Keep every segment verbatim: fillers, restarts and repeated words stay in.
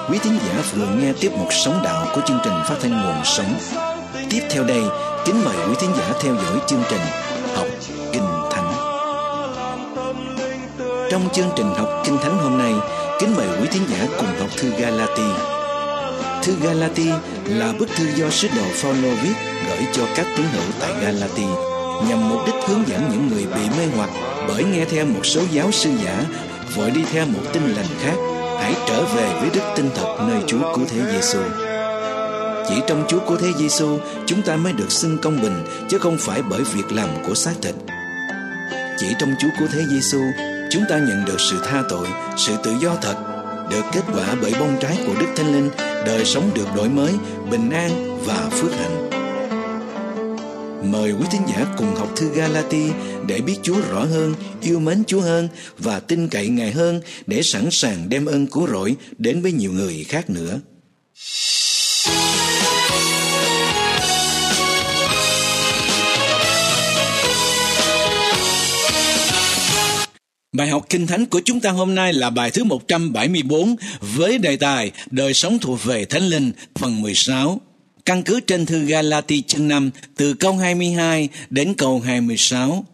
Quý thính giả vừa nghe tiếp mục Sống Đạo của chương trình phát thanh Nguồn Sống. Tiếp theo đây, kính mời quý thính giả theo dõi chương trình Học Kinh Thánh. Trong chương trình Học Kinh Thánh hôm nay, kính mời quý thính giả cùng học thư Ga-la-ti. Thư Ga-la-ti là bức thư do sứ đồ Phao-lô viết gửi cho các tín hữu tại Ga-la-ti, nhằm mục đích hướng dẫn những người bị mê hoặc bởi nghe theo một số giáo sư giả, vội đi theo một tin lành khác. Hãy trở về với đức tin thật nơi Chúa Cứu Thế Giêsu. Chỉ trong Chúa Cứu Thế Giêsu, chúng ta mới được xưng công bình, chứ không phải bởi việc làm của xác thịt. Chỉ trong Chúa Cứu Thế Giêsu, chúng ta nhận được sự tha tội, sự tự do thật, được kết quả bởi bông trái của Đức Thánh Linh, đời sống được đổi mới, bình an và phước hạnh. Mời quý thính giả cùng học thư Ga-la-ti để biết Chúa rõ hơn, yêu mến Chúa hơn và tin cậy Ngài hơn, để sẵn sàng đem ơn cứu rỗi đến với nhiều người khác nữa. Bài học Kinh Thánh của chúng ta hôm nay là bài thứ một trăm bảy mươi bốn với đề tài Đời sống thuộc về Thánh Linh, phần mười sáu. Căn cứ trên thư Ga-la-ti chương năm từ câu hai mươi hai đến câu hai mươi sáu.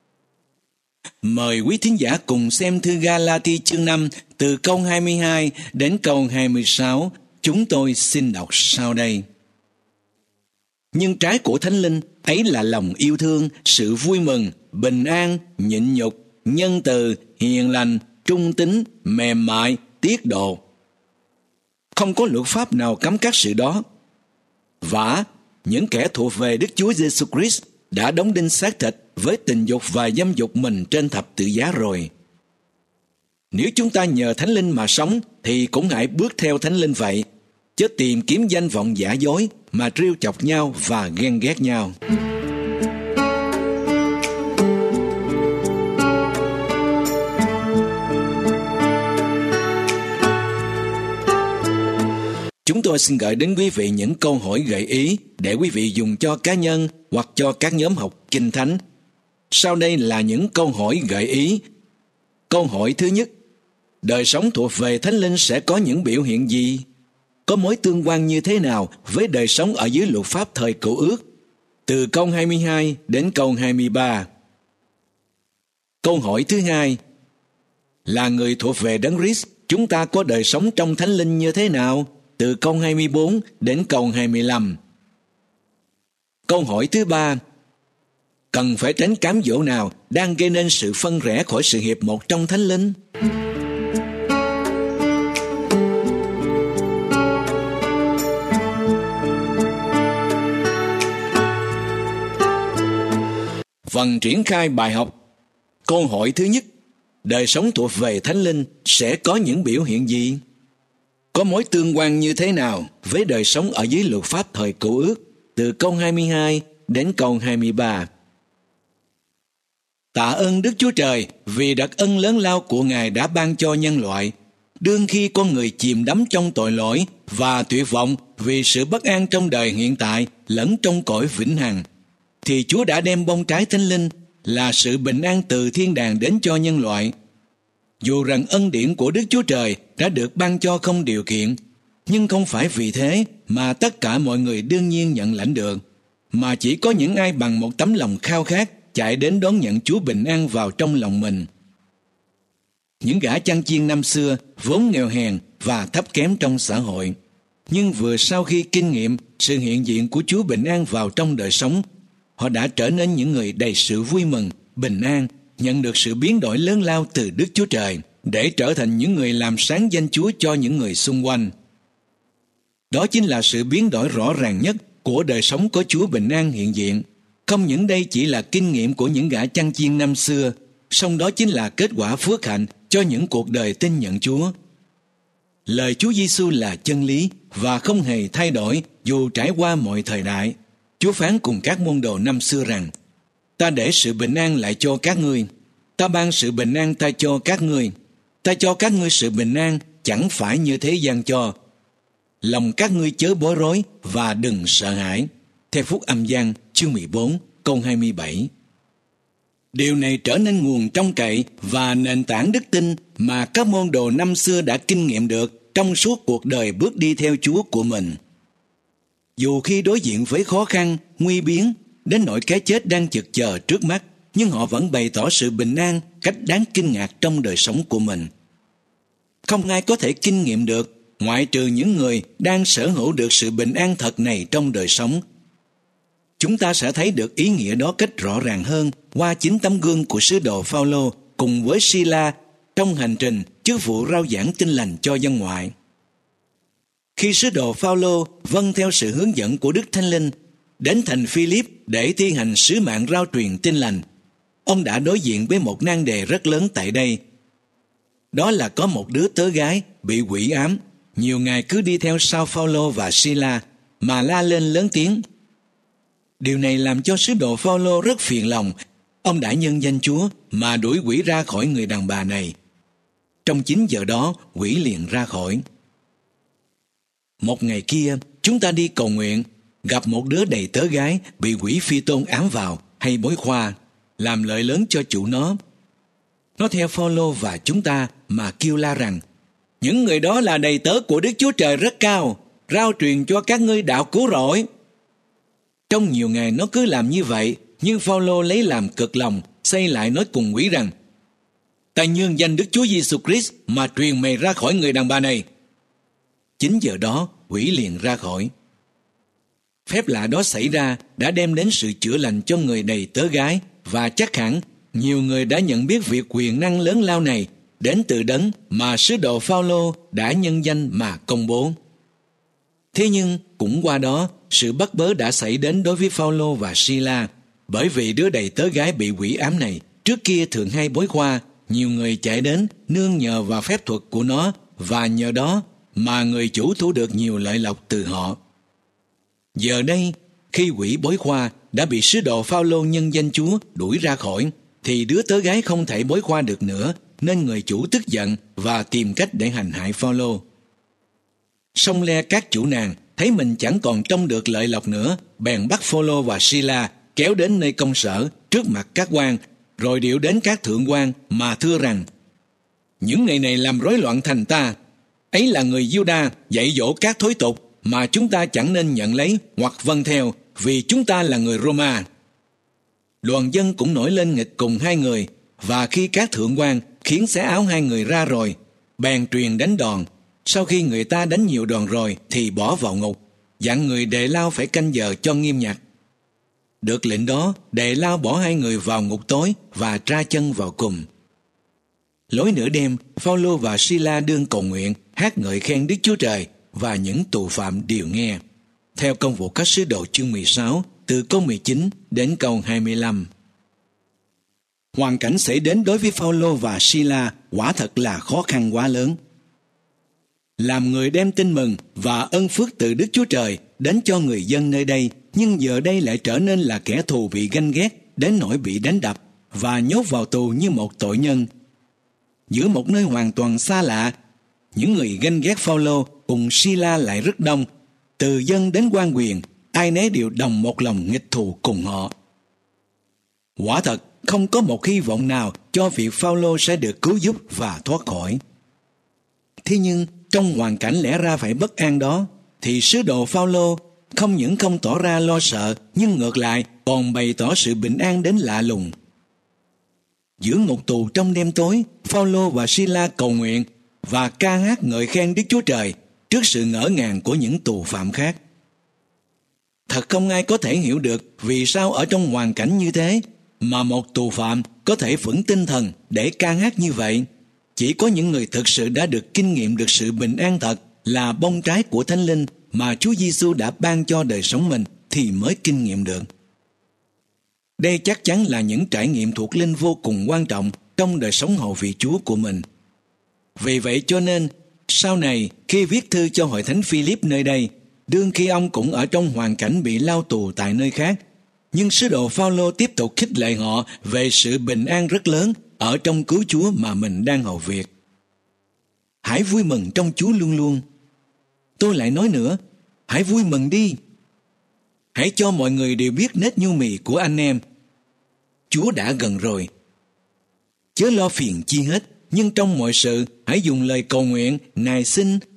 Mời quý thính giả cùng xem thư Ga-la-ti chương năm từ câu hai mươi hai đến câu hai mươi sáu. Chúng tôi xin đọc sau đây. Nhưng trái của Thánh Linh ấy là lòng yêu thương, sự vui mừng, bình an, nhịn nhục, nhân từ, hiền lành, trung tín, mềm mại, tiết độ. Không có luật pháp nào cấm các sự đó. Vả, những kẻ thuộc về Đức Chúa Giêsu Christ đã đóng đinh xác thịt với tình dục và dâm dục mình trên thập tự giá rồi. Nếu chúng ta nhờ Thánh Linh mà sống, thì cũng hãy bước theo Thánh Linh vậy, chứ tìm kiếm danh vọng giả dối mà trêu chọc nhau và ghen ghét nhau. Chúng tôi xin gửi đến quý vị những câu hỏi gợi ý để quý vị dùng cho cá nhân hoặc cho các nhóm học Kinh Thánh. Sau đây là những câu hỏi gợi ý. Câu hỏi thứ nhất: đời sống thuộc về Thánh Linh sẽ có những biểu hiện gì? Có mối tương quan như thế nào với đời sống ở dưới luật pháp thời Cựu Ước? Từ câu hai mươi hai đến câu hai mươi ba. Câu hỏi thứ hai: là người thuộc về Đấng Christ, chúng ta có đời sống trong Thánh Linh như thế nào? Từ câu hai mươi bốn đến câu hai mươi lăm. Câu hỏi thứ ba: cần phải tránh cám dỗ nào đang gây nên sự phân rẽ khỏi sự hiệp một trong Thánh Linh? Phần triển khai bài học. Câu hỏi thứ nhất: đời sống thuộc về Thánh Linh sẽ có những biểu hiện gì? Có mối tương quan như thế nào với đời sống ở dưới luật pháp thời Cựu Ước? Từ câu hai mươi hai đến câu hai mươi ba. Tạ ơn Đức Chúa Trời vì đặc ân lớn lao của Ngài đã ban cho nhân loại. Đương khi con người chìm đắm trong tội lỗi và tuyệt vọng vì sự bất an trong đời hiện tại lẫn trong cõi vĩnh hằng, thì Chúa đã đem bông trái Thánh Linh là sự bình an từ thiên đàng đến cho nhân loại. Dù rằng ân điển của Đức Chúa Trời đã được ban cho không điều kiện, nhưng không phải vì thế mà tất cả mọi người đương nhiên nhận lãnh được, mà chỉ có những ai bằng một tấm lòng khao khát chạy đến đón nhận Chúa bình an vào trong lòng mình. Những gã chăn chiên năm xưa vốn nghèo hèn và thấp kém trong xã hội, nhưng vừa sau khi kinh nghiệm sự hiện diện của Chúa bình an vào trong đời sống, họ đã trở nên những người đầy sự vui mừng, bình an, nhận được sự biến đổi lớn lao từ Đức Chúa Trời để trở thành những người làm sáng danh Chúa cho những người xung quanh. Đó chính là sự biến đổi rõ ràng nhất của đời sống có Chúa bình an hiện diện. Không những đây chỉ là kinh nghiệm của những gã chăn chiên năm xưa, song đó chính là kết quả phước hạnh cho những cuộc đời tin nhận Chúa. Lời Chúa Giêsu là chân lý và không hề thay đổi dù trải qua mọi thời đại. Chúa phán cùng các môn đồ năm xưa rằng: ta để sự bình an lại cho các ngươi, ta ban sự bình an ta cho các ngươi, ta cho các ngươi sự bình an chẳng phải như thế gian cho. Lòng các ngươi chớ bối rối và đừng sợ hãi. Theo Phúc Âm Giăng chương mười bốn câu hai mươi bảy. Điều này trở nên nguồn trông cậy và nền tảng đức tin mà các môn đồ năm xưa đã kinh nghiệm được trong suốt cuộc đời bước đi theo Chúa của mình. Dù khi đối diện với khó khăn, nguy biến, đến nỗi cái chết đang chực chờ trước mắt, nhưng họ vẫn bày tỏ sự bình an cách đáng kinh ngạc trong đời sống của mình. Không ai có thể kinh nghiệm được, ngoại trừ những người đang sở hữu được sự bình an thật này trong đời sống. Chúng ta sẽ thấy được ý nghĩa đó cách rõ ràng hơn qua chính tấm gương của sứ đồ Phao-lô cùng với Si-la trong hành trình chức vụ rao giảng tin lành cho dân ngoại. Khi sứ đồ Phao-lô vâng theo sự hướng dẫn của Đức Thánh Linh đến thành Phi-líp để thi hành sứ mạng rao truyền tin lành, ông đã đối diện với một nan đề rất lớn tại đây. Đó là có một đứa tớ gái bị quỷ ám, nhiều ngày cứ đi theo sau Phao-lô và Si-la mà la lên lớn tiếng. Điều này làm cho sứ đồ Phao-lô rất phiền lòng. Ông đã nhân danh Chúa mà đuổi quỷ ra khỏi người đàn bà này. Trong chín giờ đó, quỷ liền ra khỏi. Một ngày kia, chúng ta đi cầu nguyện, gặp một đứa đầy tớ gái bị quỷ phi tôn ám vào hay bói khoa, làm lợi lớn cho chủ nó. Nó theo Phao-lô và chúng ta mà kêu la rằng: những người đó là đầy tớ của Đức Chúa Trời rất cao, rao truyền cho các ngươi đạo cứu rỗi. Trong nhiều ngày nó cứ làm như vậy, nhưng Phao-lô lấy làm cực lòng, xây lại nói cùng quỷ rằng: ta nhường danh Đức Chúa Giêsu Christ mà truyền mày ra khỏi người đàn bà này. Chính giờ đó, quỷ liền ra khỏi. Phép lạ đó xảy ra đã đem đến sự chữa lành cho người đầy tớ gái, và chắc hẳn nhiều người đã nhận biết việc quyền năng lớn lao này đến từ đấng mà sứ đồ Phao-lô đã nhân danh mà công bố. Thế nhưng cũng qua đó, sự bắt bớ đã xảy đến đối với Phao-lô và Si-la, bởi vì đứa đầy tớ gái bị quỷ ám này trước kia thường hay bói khoa. Nhiều người chạy đến nương nhờ vào phép thuật của nó, và nhờ đó mà người chủ thu được nhiều lợi lộc từ họ. Giờ đây, khi quỷ bói khoa đã bị sứ đồ Phao-lô nhân danh Chúa đuổi ra khỏi, thì đứa tớ gái không thể bói khoa được nữa, nên người chủ tức giận và tìm cách để hành hại Phao-lô. Song le các chủ nàng thấy mình chẳng còn trông được lợi lộc nữa, bèn bắt Phao-lô và Si-la kéo đến nơi công sở trước mặt các quan, rồi điệu đến các thượng quan mà thưa rằng: những người này làm rối loạn thành ta, ấy là người Giu-đa dạy dỗ các thói tục mà chúng ta chẳng nên nhận lấy hoặc vâng theo, vì chúng ta là người Roma. Đoàn dân cũng nổi lên nghịch cùng hai người, và khi các thượng quan khiến xé áo hai người ra rồi, bèn truyền đánh đòn. Sau khi người ta đánh nhiều đòn rồi thì bỏ vào ngục, dặn người Đề Lao phải canh giờ cho nghiêm nhặt. Được lệnh đó, Đề Lao bỏ hai người vào ngục tối và tra chân vào cùng. Lối nửa đêm, Phao-lô và Si-la đương cầu nguyện, hát ngợi khen Đức Chúa Trời, và những tù phạm đều nghe. Theo Công vụ các sứ đồ chương mười sáu, từ câu mười chín đến câu hai mươi lăm. Hoàn cảnh xảy đến đối với Phao-lô và Si-la quả thật là khó khăn quá lớn. Làm người đem tin mừng và ân phước từ Đức Chúa Trời đến cho người dân nơi đây, nhưng giờ đây lại trở nên là kẻ thù bị ganh ghét đến nỗi bị đánh đập và nhốt vào tù như một tội nhân. Giữa một nơi hoàn toàn xa lạ, những người ganh ghét Phao-lô cùng Si-la lại rất đông, từ dân đến quan quyền, ai nấy đều đồng một lòng nghịch thù cùng họ. Quả thật, không có một hy vọng nào cho việc Phao-lô sẽ được cứu giúp và thoát khỏi. Thế nhưng, trong hoàn cảnh lẽ ra phải bất an đó, thì sứ đồ Phao-lô không những không tỏ ra lo sợ, nhưng ngược lại còn bày tỏ sự bình an đến lạ lùng. Giữa ngục tù trong đêm tối, Phao-lô và Si-la cầu nguyện và ca hát ngợi khen Đức Chúa Trời trước sự ngỡ ngàng của những tù phạm khác. Thật không ai có thể hiểu được vì sao ở trong hoàn cảnh như thế mà một tù phạm có thể vững tinh thần để ca hát như vậy. Chỉ có những người thực sự đã được kinh nghiệm được sự bình an thật là bông trái của Thánh Linh mà Chúa Giêsu đã ban cho đời sống mình thì mới kinh nghiệm được. Đây chắc chắn là những trải nghiệm thuộc linh vô cùng quan trọng trong đời sống hầu vị Chúa của mình. Vì vậy cho nên, sau này khi viết thư cho hội thánh Phi-líp nơi đây, đương khi ông cũng ở trong hoàn cảnh bị lao tù tại nơi khác, nhưng sứ đồ Phao-lô tiếp tục khích lệ họ về sự bình an rất lớn ở trong cứu Chúa mà mình đang hầu việc. Hãy vui mừng trong Chúa luôn luôn. Tôi lại nói nữa, hãy vui mừng đi. Hãy cho mọi người đều biết nết nhu mì của anh em. Chúa đã gần rồi. Chớ lo phiền chi hết, nhưng trong mọi sự hãy dùng lời cầu nguyện, nài xin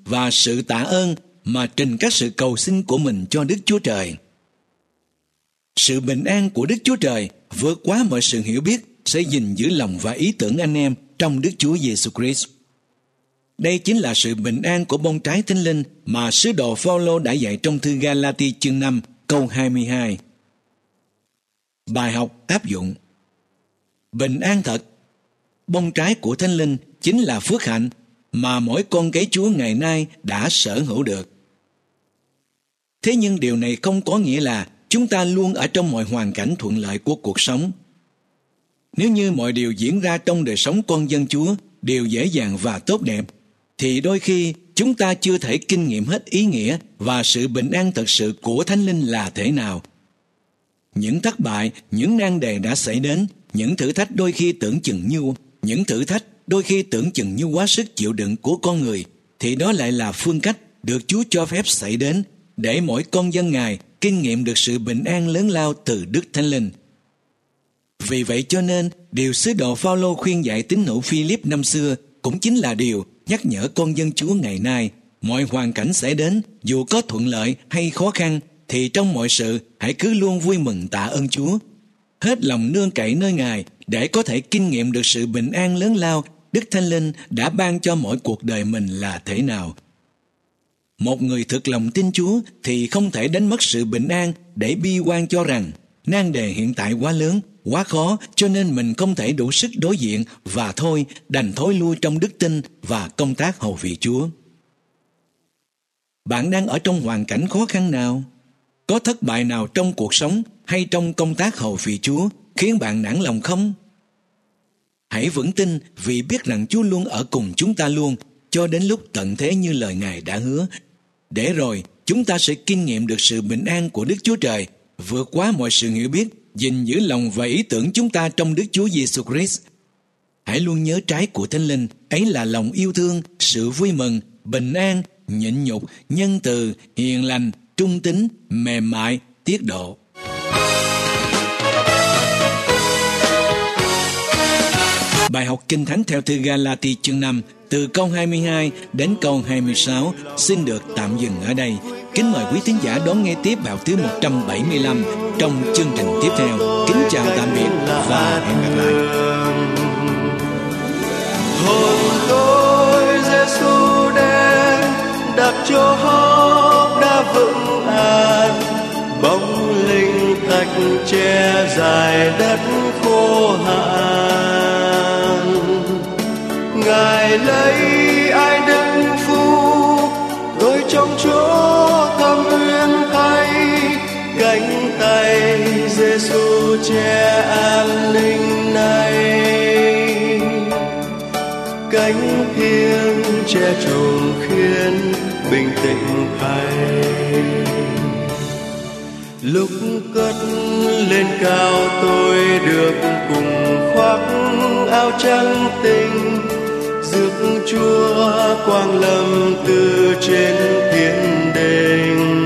và sự tạ ơn mà trình các sự cầu xin của mình cho Đức Chúa Trời. Sự bình an của Đức Chúa Trời vượt quá mọi sự hiểu biết sẽ gìn giữ lòng và ý tưởng anh em trong Đức Chúa Giêsu Christ. Đây chính là sự bình an của bông trái Thánh Linh mà sứ đồ Phao-lô đã dạy trong thư Ga-la-ti chương năm câu hai mươi hai. Bài học áp dụng. Bình an thật, bông trái của Thánh Linh chính là phước hạnh mà mỗi con cái Chúa ngày nay đã sở hữu được. Thế nhưng điều này không có nghĩa là chúng ta luôn ở trong mọi hoàn cảnh thuận lợi của cuộc sống. Nếu như mọi điều diễn ra trong đời sống con dân Chúa đều dễ dàng và tốt đẹp, thì đôi khi chúng ta chưa thể kinh nghiệm hết ý nghĩa và sự bình an thật sự của Thánh Linh là thế nào. Những thất bại, những nan đề đã xảy đến, những thử thách đôi khi tưởng chừng như những thử thách đôi khi tưởng chừng như quá sức chịu đựng của con người, thì đó lại là phương cách được Chúa cho phép xảy đến để mỗi con dân Ngài kinh nghiệm được sự bình an lớn lao từ Đức Thánh Linh. Vì vậy cho nên, điều sứ đồ Phao-lô khuyên dạy tín hữu Phi-líp năm xưa cũng chính là điều nhắc nhở con dân Chúa ngày nay. Mọi hoàn cảnh xảy đến, dù có thuận lợi hay khó khăn, thì trong mọi sự hãy cứ luôn vui mừng tạ ơn Chúa, hết lòng nương cậy nơi Ngài để có thể kinh nghiệm được sự bình an lớn lao Đức Thánh Linh đã ban cho mỗi cuộc đời mình là thế nào. Một người thực lòng tin Chúa thì không thể đánh mất sự bình an để bi quan cho rằng nan đề hiện tại quá lớn, quá khó cho nên mình không thể đủ sức đối diện và thôi đành thối lui trong đức tin và công tác hầu việc Chúa. Bạn đang ở trong hoàn cảnh khó khăn nào? Có thất bại nào trong cuộc sống hay trong công tác hầu việc Chúa khiến bạn nản lòng không? Hãy vững tin vì biết rằng Chúa luôn ở cùng chúng ta luôn cho đến lúc tận thế như lời Ngài đã hứa. Để rồi chúng ta sẽ kinh nghiệm được sự bình an của Đức Chúa Trời vượt quá mọi sự hiểu biết, gìn giữ lòng và ý tưởng chúng ta trong Đức Chúa Giêsu Christ. Hãy luôn nhớ trái của Thánh Linh, ấy là lòng yêu thương, sự vui mừng, bình an, nhịn nhục, nhân từ, hiền lành, trung tín, mềm mại, tiết độ. Bài học Kinh Thánh theo thư Ga-la-ti chương năm từ câu hai mươi hai đến câu hai mươi sáu xin được tạm dừng ở đây. Kính mời quý thính giả đón nghe tiếp bài học thứ một trăm bảy mươi lăm trong chương trình tiếp theo. Kính chào tạm biệt và hẹn gặp lại. Hồn tôi Giêsu đến đặt cho hót đã vững an, bóng linh thạch che dài đất khô hạn. Ngài lấy ai đấng phúc tôi trong chỗ thâm uyên hay, cánh tay Giêsu che an ninh này, cánh thiêng che trùm khiến bình tĩnh thay. Lúc cất lên cao tôi được cùng khoác áo trắng tinh, rước Chúa quang lâm từ trên thiên đàng.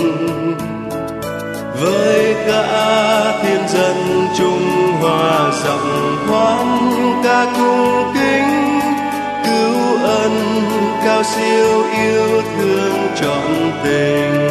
Với cả thiên dân chung hòa giọng hoan ca cung kính, cứu ân cao siêu yêu thương trọn tình.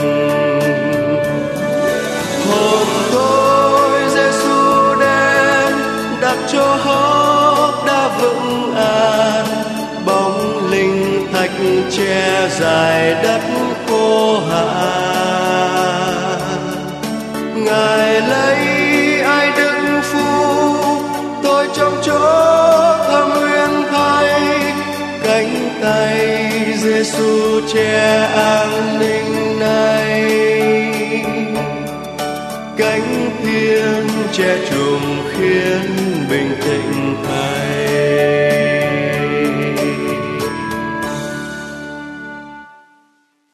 Hồn tôi Giêsu đến đặt cho hót đã vững an, bóng linh thạch che dài đất khô hạn. Ngài lấy ai đấng phúc tôi trong chỗ thâm uyên thay, cánh tay Giêsu che an ninh này, cánh thiêng che trùm khiến bình tĩnh thay.